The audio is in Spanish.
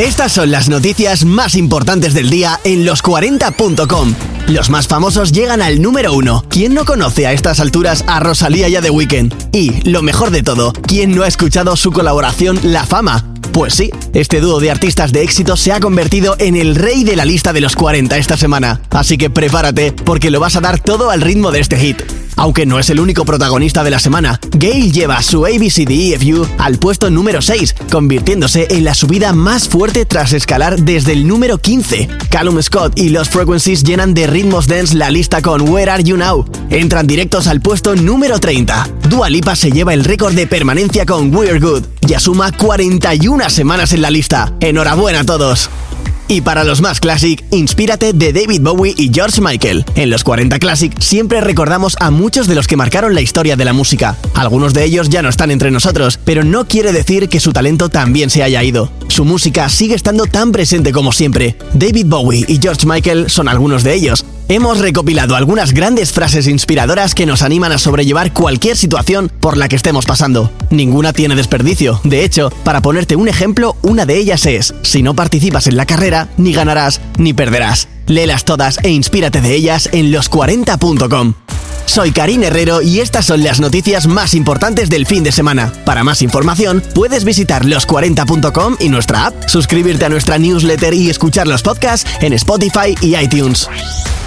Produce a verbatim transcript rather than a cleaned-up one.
Estas son las noticias más importantes del día en los cuarenta punto com. Los más famosos llegan al número uno. ¿Quién no conoce a estas alturas a Rosalía y a The Weeknd? Y, lo mejor de todo, ¿quién no ha escuchado su colaboración La Fama? Pues sí, este dúo de artistas de éxito se ha convertido en el rey de la lista de los cuarenta esta semana. Así que prepárate, porque lo vas a dar todo al ritmo de este hit. Aunque no es el único protagonista de la semana, Gale lleva su A B C D E F U al puesto número seis, convirtiéndose en la subida más fuerte tras escalar desde el número quince. Callum Scott y Lost Frequencies llenan de ritmos dance la lista con Where Are You Now. Entran directos al puesto número treinta. Dua Lipa se lleva el récord de permanencia con We're Good. Ya suma cuarenta y una semanas en la lista. ¡Enhorabuena a todos! Y para los más classic, inspírate de David Bowie y George Michael. En los cuarenta Classic siempre recordamos a muchos de los que marcaron la historia de la música. Algunos de ellos ya no están entre nosotros, pero no quiere decir que su talento también se haya ido. Su música sigue estando tan presente como siempre. David Bowie y George Michael son algunos de ellos. Hemos recopilado algunas grandes frases inspiradoras que nos animan a sobrellevar cualquier situación por la que estemos pasando. Ninguna tiene desperdicio. De hecho, para ponerte un ejemplo, una de ellas es: si no participas en la carrera, ni ganarás ni perderás. Léelas todas e inspírate de ellas en los cuarenta punto com. Soy Karim Herrero y estas son las noticias más importantes del fin de semana. Para más información, puedes visitar los cuarenta punto com y nuestra app, suscribirte a nuestra newsletter y escuchar los podcasts en Spotify y iTunes.